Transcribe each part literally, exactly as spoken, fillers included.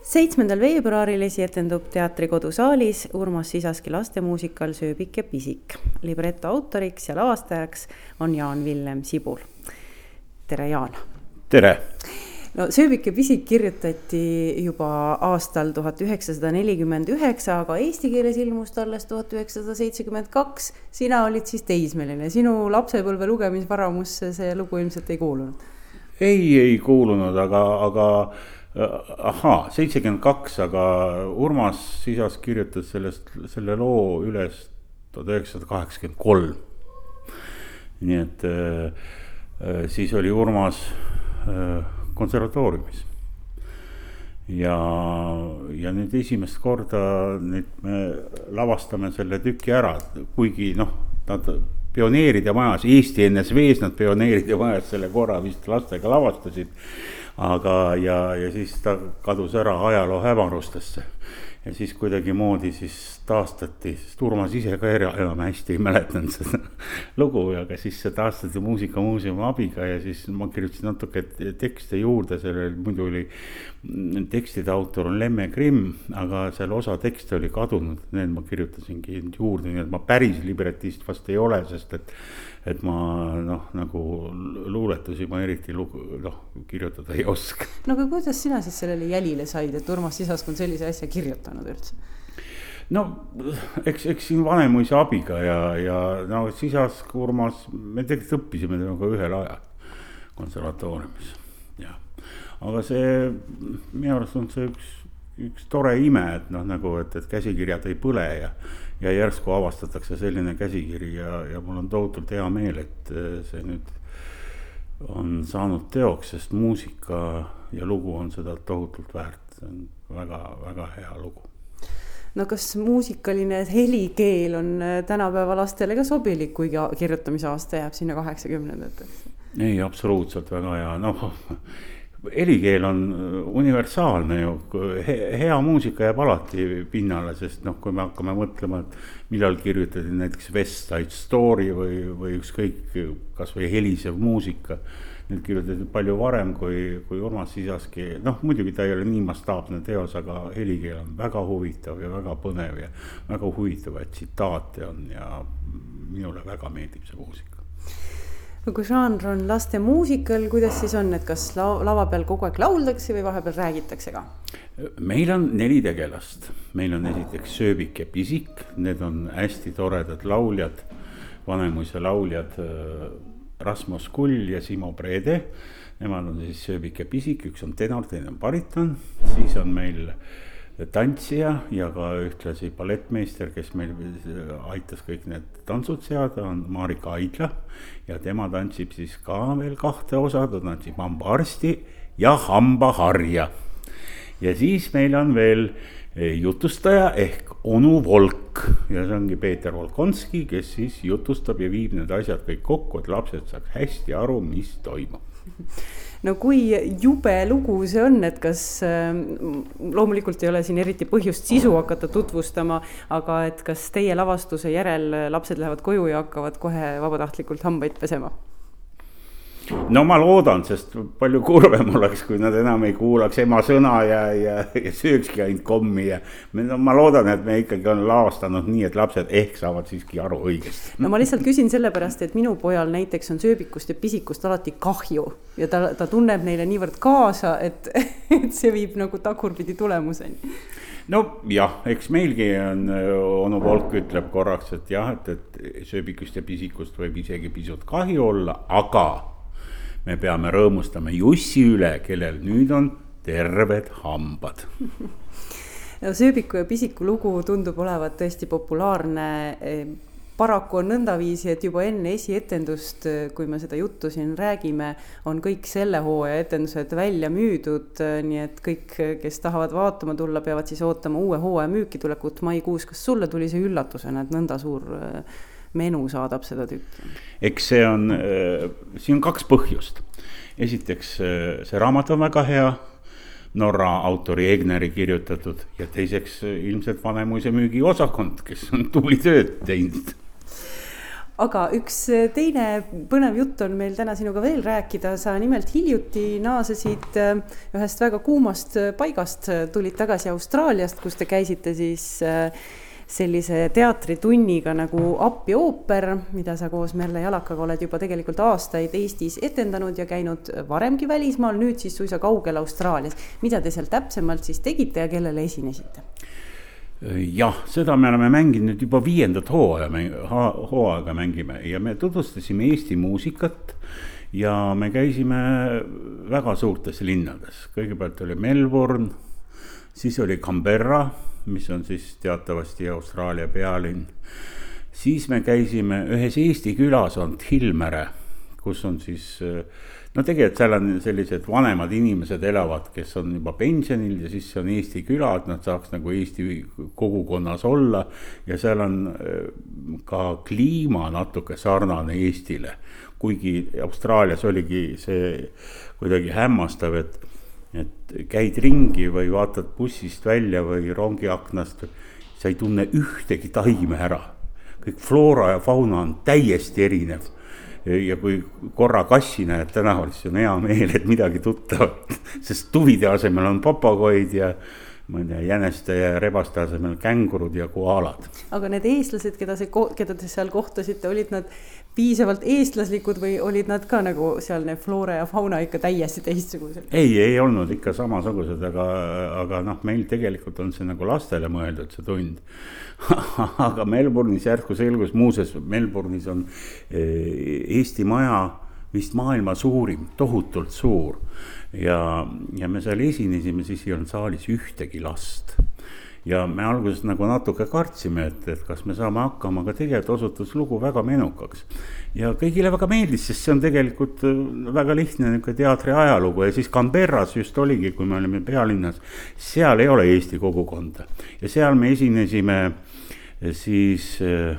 seitsmendal veebruaril esietendub teatrikodusaalis Urmas Sisaski lastemuusikal Sööbik ja pisik. Libretto autoriks ja lavastajaks on Jaan Villem Sibul. Tere, Jaan! Tere! No, Sööbik ja pisik kirjutati juba aastal tuhat üheksasada nelikümmend üheksa, aga eesti keeles ilmus alles tuhat üheksasada seitsekümmend kaks. Sina olid siis teismeline. Sinu lapsepõlve lugemisvaramusse see lugu ilmselt ei kuulunud? Ei, ei kuulunud, aga, aga ahaa, seitsekümmend kaks, aga Urmas Sisas kirjutas sellest, selle loo üles tuhat üheksasada kaheksakümmend kolm. Nii et äh, siis oli Urmas äh, konservatooriumis. Ja, ja nüüd esimest korda nüüd me lavastame selle tüki ära, kuigi noh, nad pioneeride majas, Eesti N S V-s nad pioneeride majas selle korra vist lastega lavastasid, aga ja, ja siis ta kadus ära ajaloo hämarustesse. Ja siis kuidagi moodi siis taastati, sest Urmas ise ka enam hästi ei mäletanud seda lugu, aga siis see taastati Muusikamuuseumi abiga ja siis ma kirjutasin natuke tekste juurde, sellel muidu oli tekstide autor on Lemme Grimm, aga seal osa tekste oli kadunud, need ma kirjutasingi juurde, nii et ma päris libretist vast ei ole, sest et, et ma noh, nagu luuletusi ma eriti lugu, noh, kirjutada ei oska. No aga kuidas sina siis sellele jälile said, et Urmas Sisask on sellise asja kirjutanud üldse? No, eks, eks siin Vanemuise abiga ja, ja no, Sisask, Urmas, me tegelikult õppisime temaga ühel ajal konservatooriumis. Ja. Aga see, minu arust on see üks, üks tore ime, et noh, nagu, et, et käsikirjad ei põle ja, ja järsku avastatakse selline käsikiri ja, ja mul on tohutult hea meel, et see nüüd on saanud teoks, sest muusika ja lugu on seda tohutult väärt. See on väga, väga hea lugu. No kas muusikaline helikeel on tänapäeva lastele ka sobilik, kuigi kirjutamise aasta jääb sinna kaheksakümnendateks? Ei, absoluutselt väga hea. No, helikeel on universaalne ju. Hea muusika jääb alati pinnale, sest noh, kui me hakkame mõtlema, et millal kirjutati näiteks West Side Story või, või ükskõik kas või helisev muusika, need kirjutati palju varem kui, kui Urmas Sisaski. Noh, muidugi ta ei ole nii mastaapne teos, aga helikeel on väga huvitav ja väga põnev ja väga huvitavaid tsitaate on ja minule väga meeldib see muusika. Kui žanr on laste muusikal, kuidas siis on, et kas lava peal kogu aeg lauldakse või vahepeal räägitakse ka? Meil on neli tegelast. Meil on esiteks Sööbik ja pisik, need on hästi toredad lauljad, Vanemuise lauljad Rasmus Kull ja Simo Brede, nemad on siis Sööbik ja pisik, üks on tenor, teine on bariton, siis on meil tantsija ja ka ühtlasi ballettmeister, kes meil aitas kõik need tantsud seada, on Marika Aidla ja tema tantsib siis ka veel kahte osa, ta tantsib hambaarsti ja hambaharja. Ja siis meil on veel jutustaja ehk onu Volk ja see ongi Peeter Volkonski, kes siis jutustab ja viib need asjad kõik kokku, et lapsed saaks hästi aru, mis toimub. No kui jube lugu see on, et kas loomulikult ei ole siin eriti põhjust sisu hakata tutvustama, aga et kas teie lavastuse järel lapsed lähevad koju ja hakkavad kohe vabatahtlikult hambaid pesema? No ma loodan, sest palju kurvem oleks, kui nad enam ei kuulaks ema sõna ja, ja, ja söökski ainult kommi. Ja no, ma loodan, et me ikkagi on lavastanud nii, et lapsed ehk saavad siiski aru õigesti. No ma lihtsalt küsin sellepärast, et minu pojal näiteks on sööbikust ja pisikust alati kahju ja ta, ta tunneb neile niivõrd kaasa, et, et see viib nagu tagurpidi tulemuseni. No jah, eks meilgi on, onu Volk ütleb korraks, et jah, et, et sööbikust ja pisikust võib isegi pisut kahju olla, aga me peame rõõmustama Jussi üle, kellel nüüd on terved hambad. No, sööbiku ja pisiku lugu tundub olevat tõesti populaarne. Paraku on nõndaviisi, et juba enne esietendust, kui me seda juttu siin räägime, on kõik selle hooaja etendused välja müüdud, nii et kõik, kes tahavad vaatama tulla, peavad siis ootama uue hooaja müüki tulekut maikuus. Kas sulle tuli see üllatusena, et nõnda suur menu saadab seda tükki? Eks see on, siin on kaks põhjust. Esiteks, see raamat on väga hea, Norra autori Egneri kirjutatud ja teiseks ilmselt Vanemuise müügi osakond, kes on tubli tööd teinud. aga üks teine põnev jutt on meil täna sinuga veel rääkida. Sa nimelt hiljuti naasesid ühest väga kuumast paigast, tulid tagasi Austraaliast, kus te käisite siis sellise teatritunniga nagu Appi ooper, mida sa koos Merle Jalakaga oled juba tegelikult aastaid Eestis etendanud ja käinud varemgi välismaal, nüüd siis suisa kaugel Austraalias. Mida te seal täpsemalt siis tegite ja kellele esinesite? Jah, seda me oleme mänginud nüüd juba viiendat hooaega, hooaega mängime ja me tutvustasime Eesti muusikat ja me käisime väga suurtes linnades. Kõigepealt oli Melbourne, siis oli Canberra, mis on siis teatavasti Austraalia pealinn. Siis me käisime ühes Eesti külas on Hilmere, kus on siis, no tegelikult seal on sellised vanemad inimesed elavad, kes on juba pensionil ja siis on Eesti küla, et nad saaks nagu Eesti kogukonnas olla ja seal on ka kliima natuke sarnane Eestile. Kuigi Austraalias oligi see kuidagi hämmastav, et, et käid ringi või vaatad bussist välja või rongiaknast, sa ei tunne ühtegi taime ära. Kõik floora ja fauna on täiesti erinev. Ja kui korra kassi näed tänaval, siis on hea meel, et midagi tuttavat, sest tuvide asemel on papagoid ja ma ei tea, jäneste ja rebaste asemel kängurud ja koalad. Aga need eestlased, keda, see, keda te seal kohtasite, olid nad piisavalt eestlaslikud või olid nad ka nagu sealne floora ja fauna ikka täiesti teistsugused? Ei, ei olnud ikka samasugused, aga, aga noh, meil tegelikult on see nagu lastele mõeldud see tund. Aga Melbourne'is järsku selgus, muuses Melbourne'is on Eesti maja vist maailma suurim, tohutult suur ja, ja me seal esinesime, siis ei olnud saalis ühtegi last ja me alguses nagu natuke kartsime, et, et kas me saame hakkama, aga tegelikult osutus lugu väga menukaks ja kõigile väga meeldis, sest see on tegelikult väga lihtne teatri ajalugu ja siis Canberras just oligi, kui me olime pealinnas, seal ei ole Eesti kogukonda ja seal me esinesime siis äh,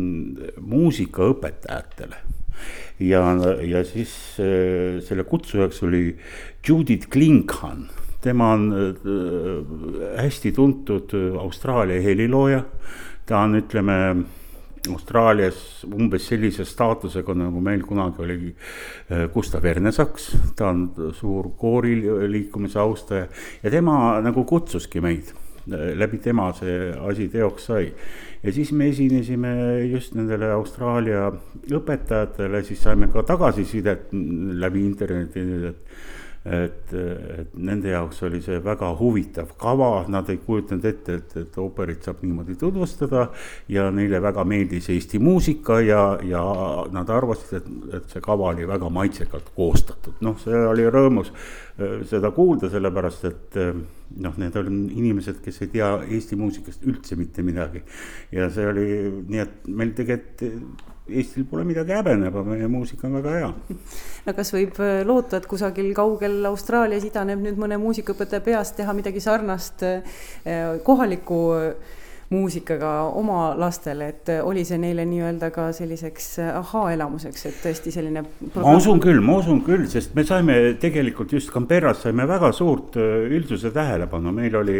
muusikaõpetajatele ja, ja siis äh, selle kutsujaks oli Judith Klingham. Tema on äh, hästi tuntud Austraalia helilooja, ta on ütleme Austraalias umbes sellise staatusega, nagu meil kunagi oli Gustav Ernesaks, ta on suur kooriliikumise austaja ja tema nagu kutsuski meid. Läbi tema see asi teoks sai. Ja siis me esinesime just nendele Austraalia õpetajatele, siis saime ka tagasisidet läbi interneti, et, et, et nende jaoks oli see väga huvitav kava, nad ei kujutanud ette, et, et ooperit saab niimoodi tutvustada ja neile väga meeldis Eesti muusika ja, ja nad arvasid, et, et see kava oli väga maitsekalt koostatud. Noh, see oli rõõmus seda kuulda, sellepärast, et noh, need on inimesed, kes ei tea Eesti muusikast üldse mitte midagi. Ja see oli nii, et meil tegelikult Eestil pole midagi häbeneba, meie muusika on väga hea. No kas võib loota, et kusagil kaugel Austraalias idaneb nüüd mõne muusikõpetaja peast teha midagi sarnast kohaliku muusikaga oma lastele, et oli see neile nii-öelda ka selliseks ahaa-elamuseks, et tõesti selline program... Ma usun küll, ma usun küll, sest me saime tegelikult just Canberras saime väga suurt üldsuse tähelepanu. Meil oli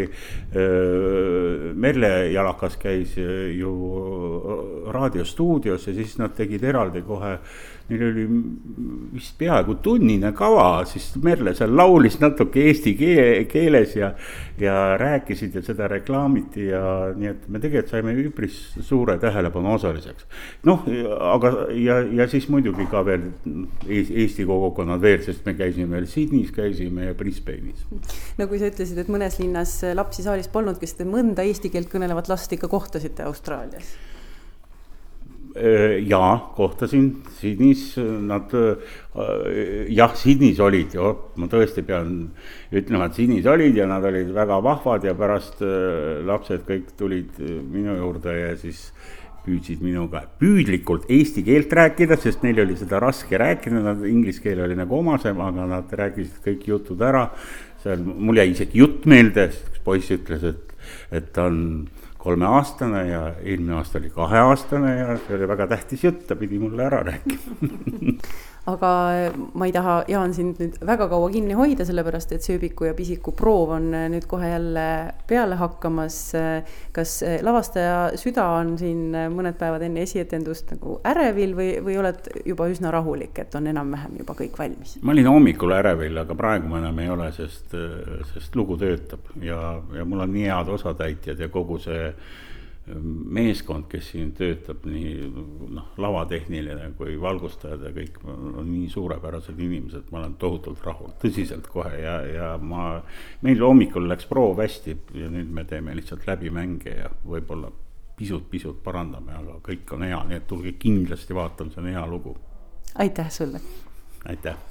äh, Merle Jalakas käis ju raadiostuudios ja siis nad tegid eraldi kohe, neil oli vist peaaegu tunnine kava, siis Merle seal laulis natuke eesti keeles ja, ja rääkisid ja seda reklaamiti ja nii, et me tegelikult saime üpris suure tähelepanu osaliseks. Noh, aga ja, ja siis muidugi ka veel Eesti kogukonnad veel, sest me käisime veel Sydneys, käisime ja Brisbane'is. No kui sa ütlesid, et mõnes linnas lapsi saalis polnud, kes te mõnda eesti keelt kõnelevat last ikka kohtasite Austraalias? Jaa, kohtasin Sydneys, nad, jah, Sydneys olid, jo, ma tõesti pean ütlema, et Sydneys olid ja nad olid väga vahvad ja pärast lapsed kõik tulid minu juurde ja siis püüdsid minuga püüdlikult eesti keelt rääkida, sest neil oli seda raske rääkida, nad inglise keel oli nagu omasem, aga nad rääkisid kõik jutud ära. Seal, mul jäi isegi jutt meelde, sest poiss ütles, et, et ta on kolmeaastane ja eelmine aasta oli kaheaastane ja see oli väga tähtis jutt, ta pidi mulle ära rääkima. aga ma ei taha, Jaan, sind nüüd väga kaua kinni hoida, sellepärast et Sööbiku ja Pisiku proov on nüüd kohe jälle peale hakkamas. Kas lavastaja süda on siin mõned päevad enne esietendust nagu ärevil või, või oled juba üsna rahulik, et on enam-vähem juba kõik valmis? Ma olin hommikul ärevil, aga praegu ma enam ei ole, sest, sest lugu töötab ja, ja mul on nii head osatäitjad ja kogu see meeskond, kes siin töötab, nii noh, lavatehniline kui valgustajad ja kõik on nii suurepärased inimesed, ma olen tohutult rahul, tõsiselt kohe ja, ja ma, meil hommikul läks proov hästi ja nüüd me teeme lihtsalt läbimänge ja võib-olla pisut-pisut parandame, aga kõik on hea, nii et tulge kindlasti vaatama, see on hea lugu. Aitäh sulle! Aitäh!